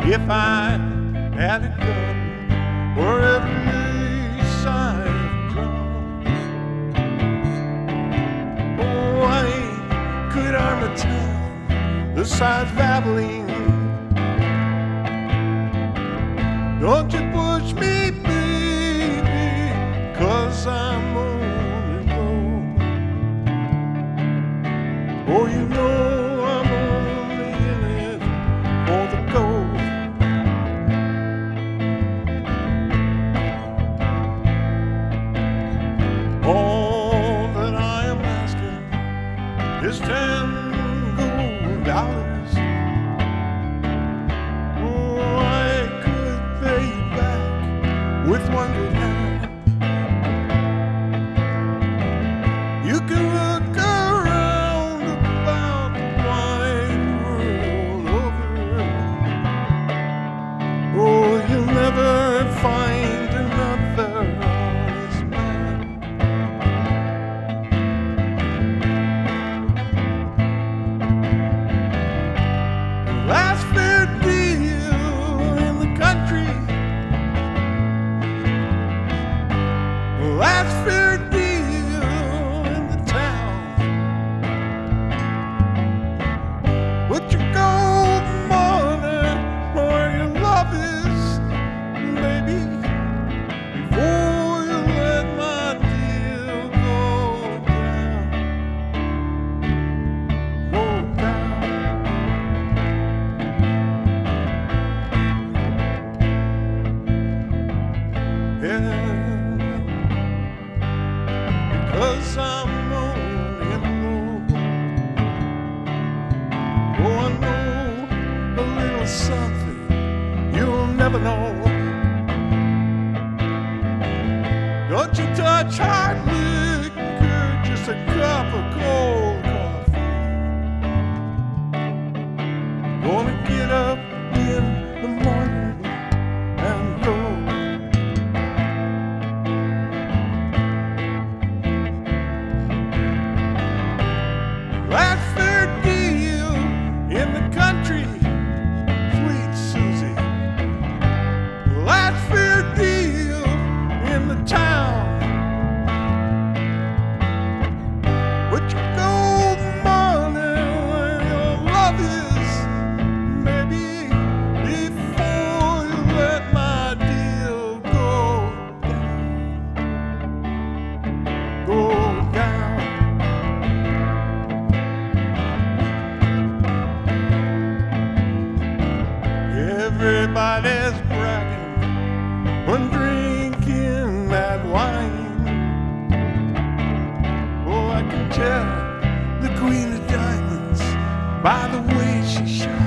If I had a gun for every side drum, oh, I could arm a town the size of Abilene. Don't you push me, baby, 'cause I'm on and on. Oh, you know I'm only in it for the gold. All that I am asking is $10 gold. Oh, I could pay you back with one good hand. You can look around about the wide world over. Oh, you'll never find another honest man. The last fair deal in the country, the last fair deal in the town. Put your gold money where your love is, baby, before you let my deal go down. Go down. Yeah, because I'm lonely and low. Oh, I know a little something you'll never know. Don't you touch hard liquor, just a cup of cold coffee. Gonna get up in the morning and go. Last fair deal in the country, sweet Susie. Last fair deal in the town. Put your gold money where your love is, maybe, before you let my deal go down. Go down. Everybody's bragging when drinking that wine. Oh, I can tell the Queen of Diamonds by the way she shines.